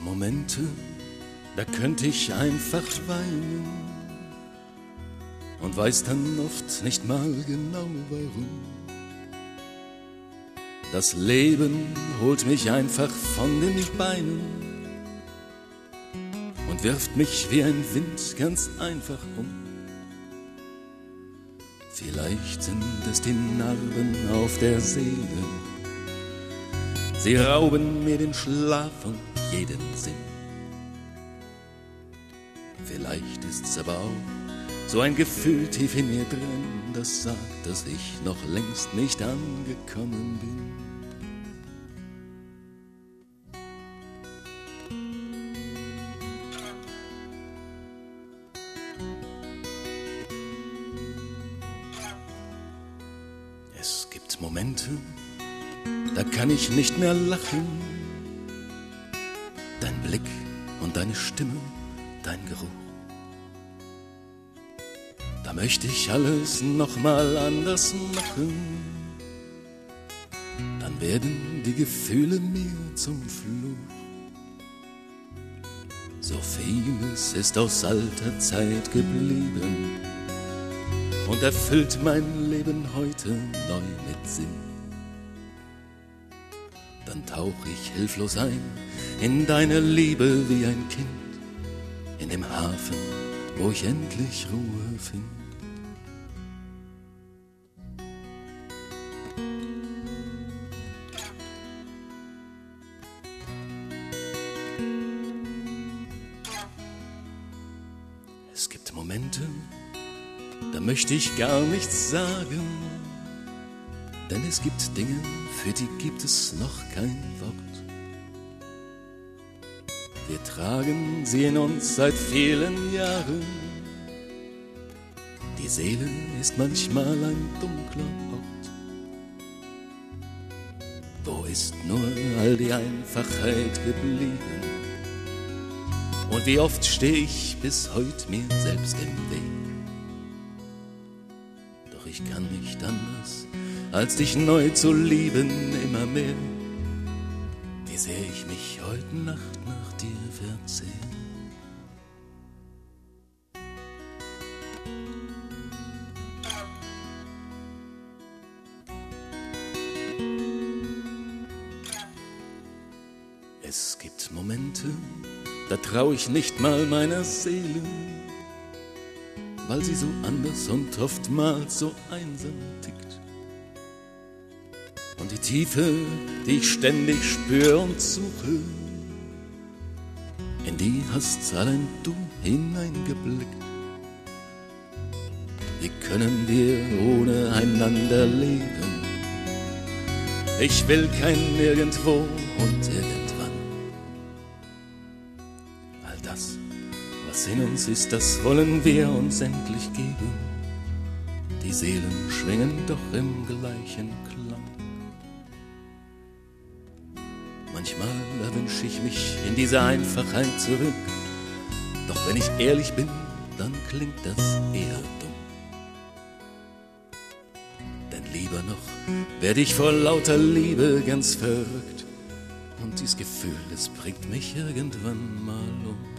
Momente, da könnte ich einfach weinen und weiß dann oft nicht mal genau warum. Das Leben holt mich einfach von den Beinen und wirft mich wie ein Wind ganz einfach um. Vielleicht sind es die Narben auf der Seele, sie rauben mir den Schlaf und jeden Sinn. Vielleicht ist's aber auch so ein Gefühl tief in mir drin, das sagt, dass ich noch längst nicht angekommen bin. Es gibt Momente, da kann ich nicht mehr lachen. Dein Blick und deine Stimme, dein Geruch. Da möchte ich alles noch mal anders machen. Dann werden die Gefühle mir zum Fluch. So vieles ist aus alter Zeit geblieben und erfüllt mein Leben heute neu mit Sinn. Dann tauch ich hilflos ein in deine Liebe wie ein Kind, in dem Hafen, wo ich endlich Ruhe find. Es gibt Momente, da möchte ich gar nichts sagen, denn es gibt Dinge, für die gibt es noch kein Wort. Wir tragen sie in uns seit vielen Jahren. Die Seele ist manchmal ein dunkler Ort. Wo ist nur all die Einfachheit geblieben? Und wie oft steh ich bis heut mir selbst im Weg? Doch ich kann nicht anders, als dich neu zu lieben, immer mehr. Wie sehr ich mich heute Nacht nach dir verzehre. Es gibt Momente, da trau ich nicht mal meiner Seele, weil sie so anders und oftmals so einsam tickt. Und die Tiefe, die ich ständig spür und suche, in die hast allein du hineingeblickt. Wie können wir ohne einander leben? Ich will kein Nirgendwo und irgendwann. All das, was in uns ist, das wollen wir uns endlich geben. Die Seelen schwingen doch im gleichen Klang. Manchmal wünsche ich mich in diese Einfachheit zurück. Doch wenn ich ehrlich bin, dann klingt das eher dumm. Denn lieber noch werde ich vor lauter Liebe ganz verrückt. Und dieses Gefühl, das bringt mich irgendwann mal um.